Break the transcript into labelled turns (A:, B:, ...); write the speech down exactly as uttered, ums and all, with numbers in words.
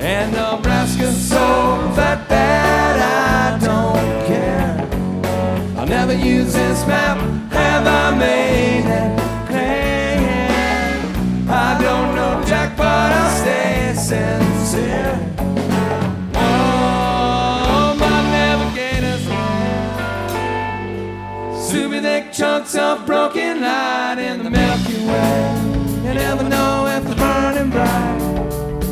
A: And Nebraska's so fat that I don't care. I'll never use this map, have I made it clear? I don't know Jack, but I'll stay sincere. Oh, my navigator's super thick chunks of broken light in the Milky Way. You never know if they're burning bright.